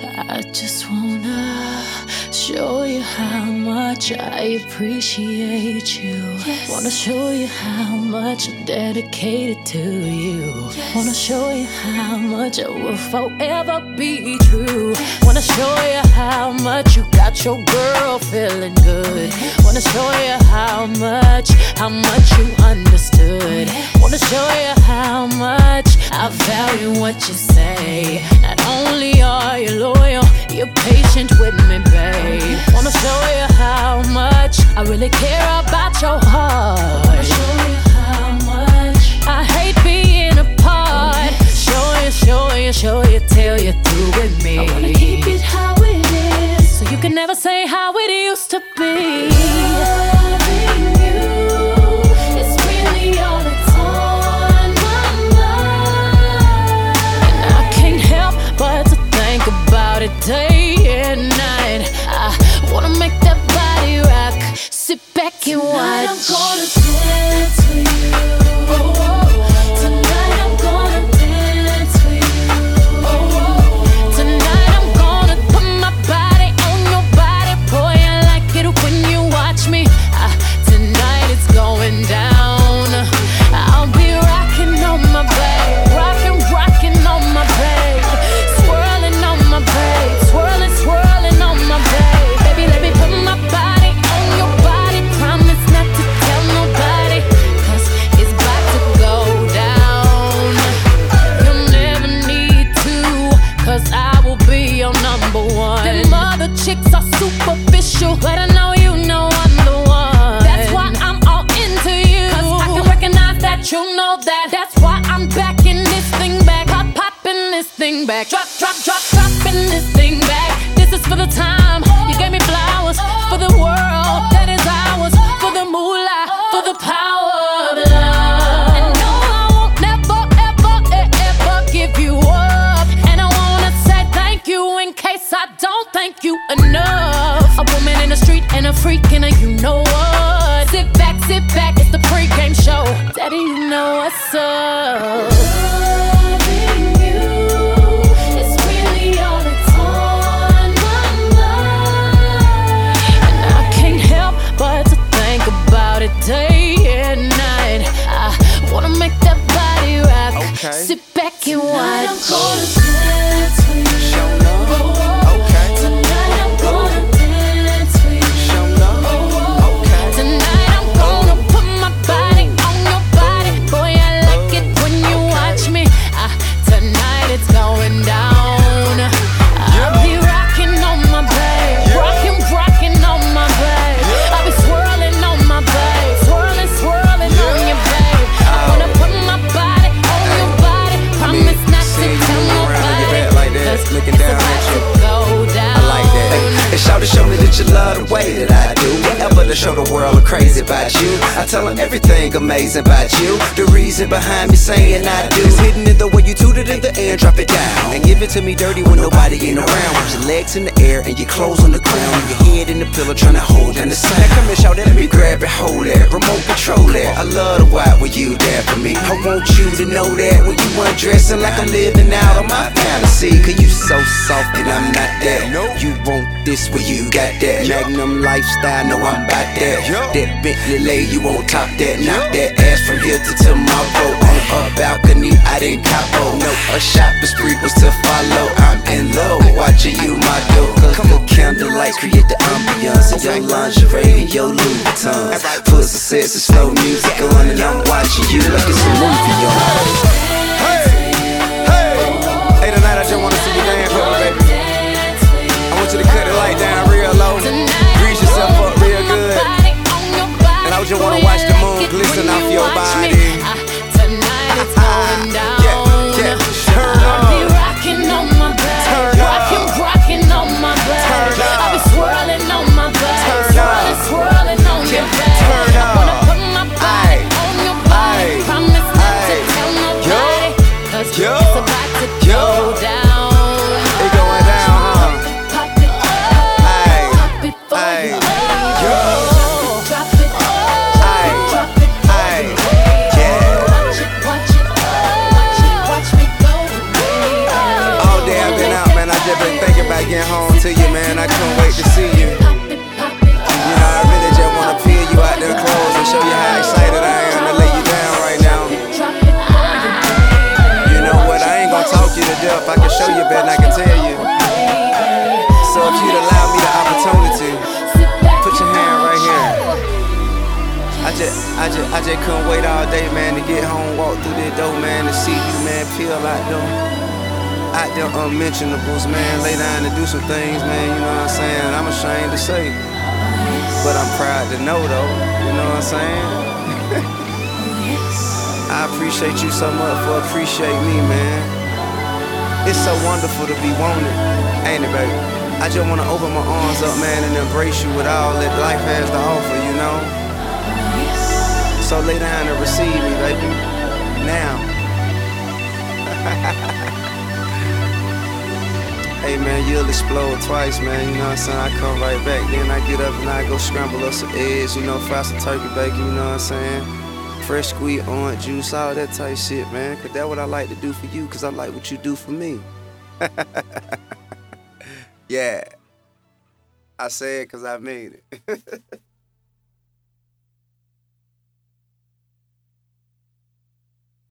I just wanna show you how much I appreciate you. Yes. Wanna show you how much I'm dedicated to you. Yes. Wanna show you how much I will forever be true. Yes. Wanna show you how much you got your girl feeling good. Yes. Wanna show you how much you understood. Yes. Wanna show you how much I value what you say. Not only are you loyal, you're patient with me, babe. Wanna show you how much I really care about your heart. Wanna show you how much I hate being apart. Show you till you're through with me. I wanna keep it how it is, so you can never say how it used to be. Loving you is really all that's on my mind, and I can't help but to think about it day and night. I wanna make that body rock. Sit back and watch. Tonight I'm gonna dance with you. Tonight I'm gonna dance with you. Tonight I'm gonna put my body on your body. Boy, I like it when you watch me. Tonight it's going down. I'll be rocking on my babe, rocking on my babe, swirling on my babe, swirling on my babe. Baby, let me put my body on your body. Promise not to tell nobody, 'cause it's about to go down. You'll never need to, 'cause I will be your number one. Them other chicks are superficial, but I know you know I'm the one. That's why I'm all into you, 'cause I can recognize that you know that. That's why I'm backing this thing back, popping this thing back, dropping this thing back. This is for the time you gave me flowers, for the world that is ours, for the moolah, for the power of love. And no, I won't never, ever give you up. And I wanna say thank you in case I don't thank you enough. A woman in the street and a freak and a you know what. Sit back, it's the pregame show. Daddy, you know what's up. Loving you is really all that's on my mind, and I can't help but to think about it day and night. I wanna make that body rock. Okay. Sit back and watch. I'm gonna dance with you. Show love. Okay. Tonight I'm gonna dance with you. Show love. Okay. Tonight I'm gonna put my body on your body. Boy, I like it when you watch me. Tonight it's going down. I'll be rocking on my babe, rocking on my babe. I'll be swirling on my babe, swirling on your babe. I wanna put my body on your body. Promise not to tell nobody, like that, 'cause looking it's down about at to you. go down. I like that. And shout to show me that you love the way that I do. Whatever to show the world I'm crazy about you. I tell them everything amazing about you. The reason behind me saying I do is hidden in the way you toot it in the air and drop it down. And give it to me dirty when nobody ain't around. With your legs in the air and your clothes on the ground. And your head in the pillow trying to hold down the sound. Now come and shout it, let me grab it, hold that, remote control that. I love the why when you there for me. I want you to know that when you undressing like I'm living out on my fantasy. 'Cause you so soft and I'm not that. You want this when you got that Magnum lifestyle, know I'm about that. That Bentley lay you on top that. Knock that ass from here to tomorrow. On a balcony, I didn't capo. No, a shopping spree was to follow. I'm in love watching you, my dope. 'Cause the candlelight create the ambiance. And your lingerie and your Louis Vuittons. Put some sexy slow music on and I'm watching you like it's a movie on. Hey, tonight I just wanna see you dance with me, baby. I want you to cut the light down real low, grease yourself up real good, and I just wanna watch the moon glisten off your body. Tonight it's going down. Yeah, turn I'll be up. rocking on my back, Turn up. rocking on my back. Turn up. I'll be swirling on my back, Turn up. swirling on your back. Turn I wanna up. put my body Aye. on your body. Aye. Promise not to Aye. tell Yo. nobody. I get home to you, man, I couldn't wait to see you. You know, I really just wanna peel you out them clothes and show you how excited I am to lay you down right now. You know what, I ain't gonna talk you to death. I can show you better than I can tell you. So if you'd allow me the opportunity, put your hand right here. I just couldn't wait all day, man, to get home, walk through this door, man, to see you, man, peel out them unmentionables, man, lay down and do some things, man, you know what I'm saying? I'm ashamed to say, but I'm proud to know, though, you know what I'm saying? I appreciate you so much for appreciating me, man. It's so wonderful to be wanted, ain't it, baby? I just wanna open my arms up, man, and embrace you with all that life has to offer, you know? So lay down and receive me, baby, now. Hey, man, you'll explode twice, man, you know what I'm saying? I come right back, then I get up and I go scramble up some eggs, you know, fry some turkey bacon, you know what I'm saying? Fresh squeezed orange juice, all that type shit, man, cause that's what I like to do for you, cause I like what you do for me. Yeah, I say it cause I mean it.